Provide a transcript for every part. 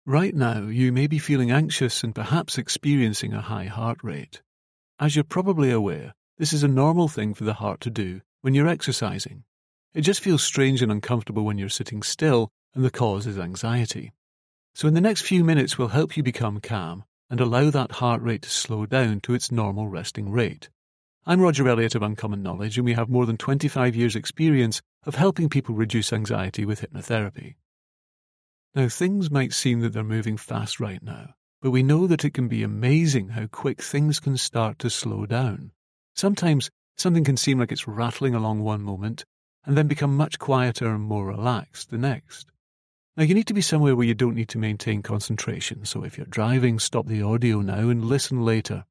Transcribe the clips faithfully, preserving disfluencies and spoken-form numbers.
Right now, you may be feeling anxious and perhaps experiencing a high heart rate. As you're probably aware, this is a normal thing for the heart to do when you're exercising. It just feels strange and uncomfortable when you're sitting still, and the cause is anxiety. So in the next few minutes, we'll help you become calm and allow that heart rate to slow down to its normal resting rate. I'm Roger Elliott of Uncommon Knowledge, and we have more than twenty-five years' experience of helping people reduce anxiety with hypnotherapy. Now, things might seem that they're moving fast right now, but we know that it can be amazing how quick things can start to slow down. Sometimes something can seem like it's rattling along one moment and then become much quieter and more relaxed the next. Now, you need to be somewhere where you don't need to maintain concentration, so if you're driving, stop the audio now and listen later.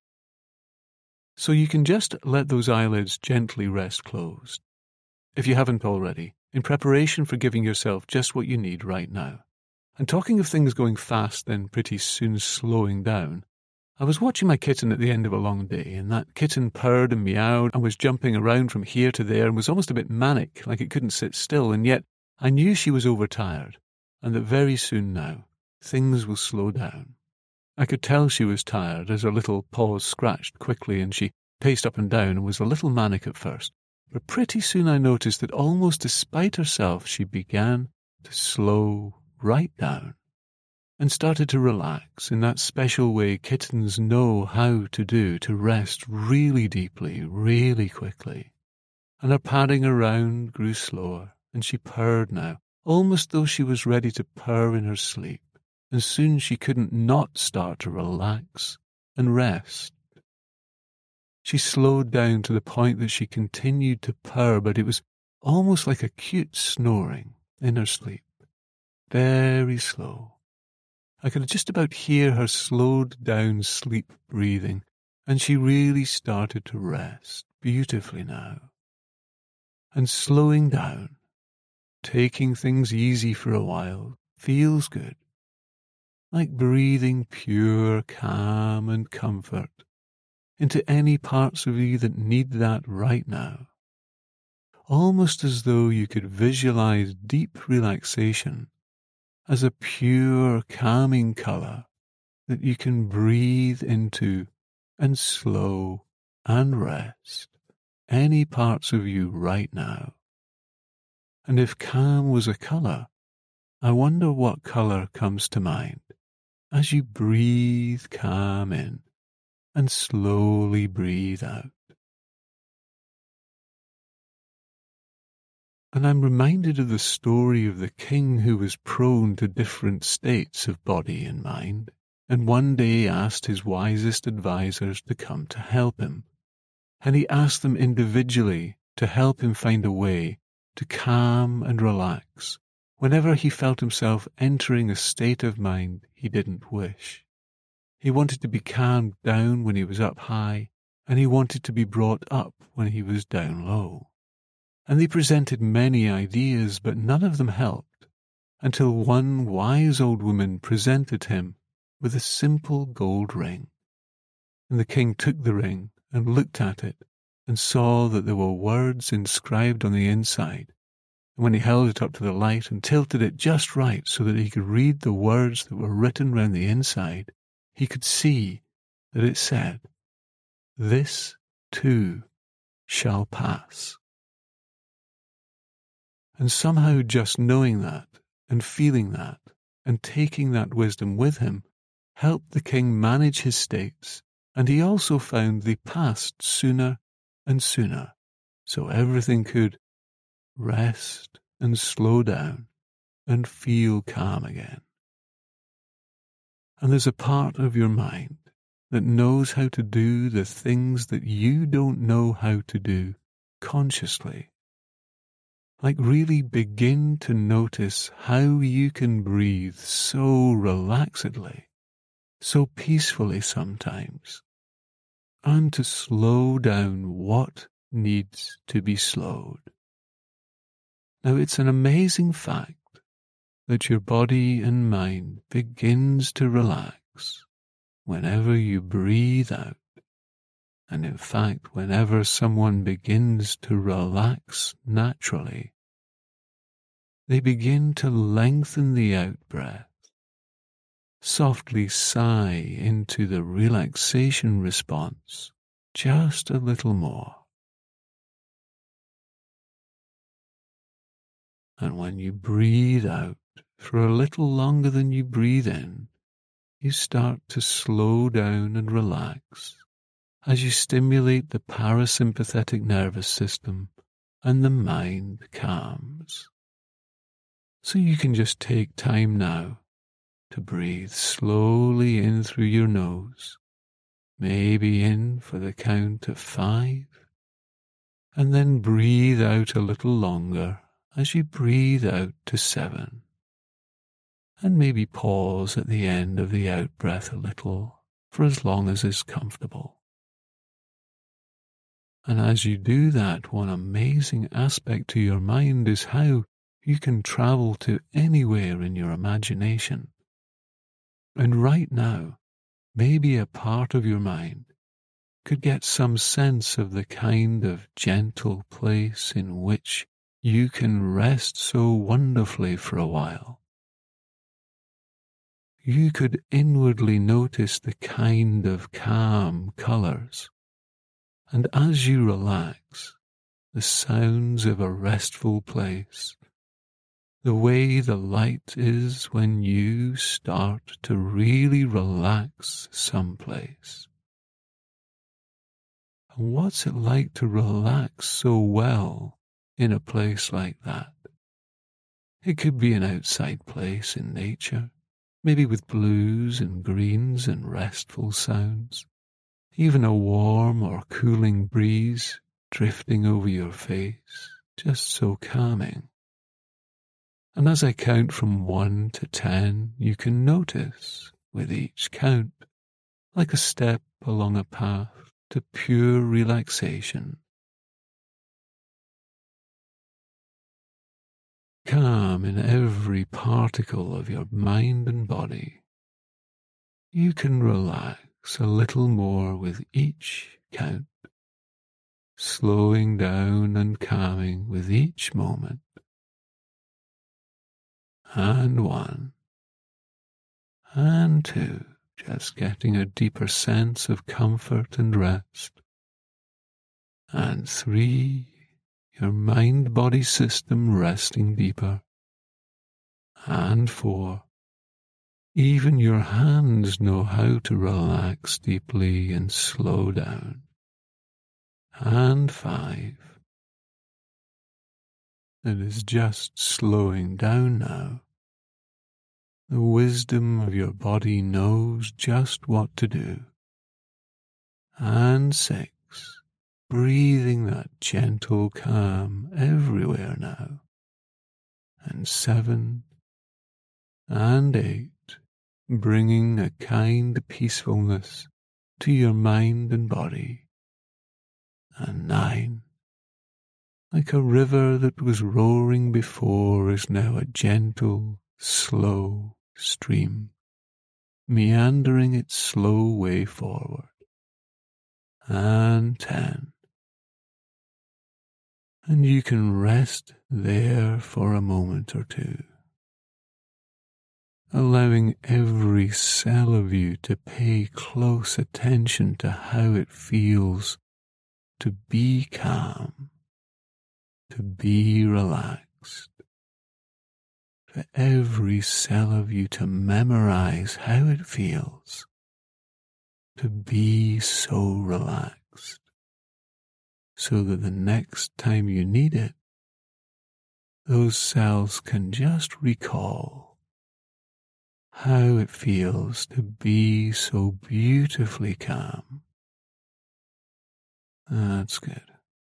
So you can just let those eyelids gently rest closed, if you haven't already, in preparation for giving yourself just what you need right now. And talking of things going fast, then pretty soon slowing down, I was watching my kitten at the end of a long day, and that kitten purred and meowed and was jumping around from here to there and was almost a bit manic, like it couldn't sit still, and yet I knew she was overtired, and that very soon now, things will slow down. I could tell she was tired as her little paws scratched quickly and she paced up and down and was a little manic at first, but pretty soon I noticed that almost despite herself she began to slow right down and started to relax in that special way kittens know how to do, to rest really deeply, really quickly. And her padding around grew slower, and she purred now, almost though she was ready to purr in her sleep, and soon she couldn't not start to relax and rest. She slowed down to the point that she continued to purr, but it was almost like a cute snoring in her sleep. Very slow. I could just about hear her slowed down sleep breathing, and she really started to rest beautifully now. And slowing down, taking things easy for a while, feels good. Like breathing pure calm and comfort into any parts of you that need that right now. Almost as though you could visualize deep relaxation as a pure, calming colour that you can breathe into and slow and rest any parts of you right now. And if calm was a colour, I wonder what colour comes to mind as you breathe calm in and slowly breathe out. And I'm reminded of the story of the king who was prone to different states of body and mind, and one day asked his wisest advisers to come to help him. And he asked them individually to help him find a way to calm and relax whenever he felt himself entering a state of mind he didn't wish. He wanted to be calmed down when he was up high, and he wanted to be brought up when he was down low. And they presented many ideas, but none of them helped, until one wise old woman presented him with a simple gold ring. And the king took the ring and looked at it, and saw that there were words inscribed on the inside. And when he held it up to the light and tilted it just right so that he could read the words that were written round the inside, he could see that it said, "This too shall pass." And somehow just knowing that, and feeling that, and taking that wisdom with him, helped the king manage his states, and he also found they passed sooner and sooner, so everything could rest and slow down and feel calm again. And there's a part of your mind that knows how to do the things that you don't know how to do consciously. Like really begin to notice how you can breathe so relaxedly, so peacefully sometimes, and to slow down what needs to be slowed. Now it's an amazing fact that your body and mind begins to relax whenever you breathe out. And in fact, whenever someone begins to relax naturally, they begin to lengthen the out-breath softly sigh into the relaxation response just a little more. And when you breathe out for a little longer than you breathe in, you start to slow down and relax as you stimulate the parasympathetic nervous system and the mind calms. So you can just take time now to breathe slowly in through your nose, maybe in for the count of five, and then breathe out a little longer as you breathe out to seven. And maybe pause at the end of the out-breath a little for as long as is comfortable. And as you do that, one amazing aspect to your mind is how you can travel to anywhere in your imagination. And right now, maybe a part of your mind could get some sense of the kind of gentle place in which you can rest so wonderfully for a while. You could inwardly notice the kind of calm colours, and as you relax, the sounds of a restful place, the way the light is when you start to really relax someplace. And what's it like to relax so well in a place like that? It could be an outside place in nature, maybe with blues and greens and restful sounds, even a warm or cooling breeze drifting over your face, just so calming. And as I count from one to ten, you can notice, with each count, like a step along a path to pure relaxation. Calm in every particle of your mind and body. You can relax a little more with each count, slowing down and calming with each moment. And one, and two, just getting a deeper sense of comfort and rest. And three, your mind-body system resting deeper. And four, even your hands know how to relax deeply and slow down. And five, it is just slowing down now. The wisdom of your body knows just what to do. And six, breathing that gentle calm everywhere now. And seven, and eight, bringing a kind peacefulness to your mind and body. And nine, like a river that was roaring before is now a gentle, slow stream, meandering its slow way forward. And ten, and you can rest there for a moment or two, allowing every cell of you to pay close attention to how it feels to be calm, to be relaxed, for every cell of you to memorize how it feels to be so relaxed, so that the next time you need it, those cells can just recall how it feels to be so beautifully calm. That's good.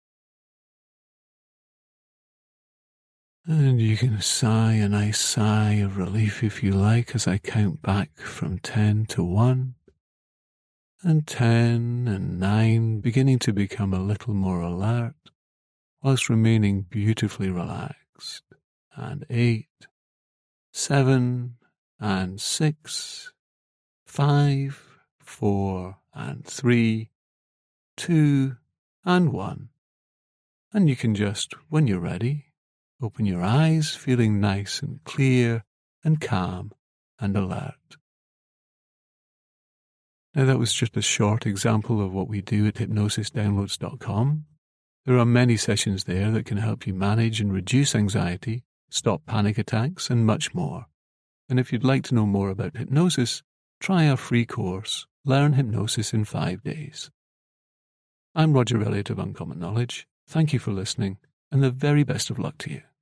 And you can sigh a nice sigh of relief if you like as I count back from ten to one, and ten and nine beginning to become a little more alert whilst remaining beautifully relaxed, and eight, seven, and six, five, four, and three, two, and one. And you can just, when you're ready, open your eyes feeling nice and clear and calm and alert. Now, that was just a short example of what we do at hypnosis downloads dot com. There are many sessions there that can help you manage and reduce anxiety, stop panic attacks, and much more. And if you'd like to know more about hypnosis, try our free course, Learn Hypnosis in Five Days. I'm Roger Elliott of Uncommon Knowledge. Thank you for listening, and the very best of luck to you.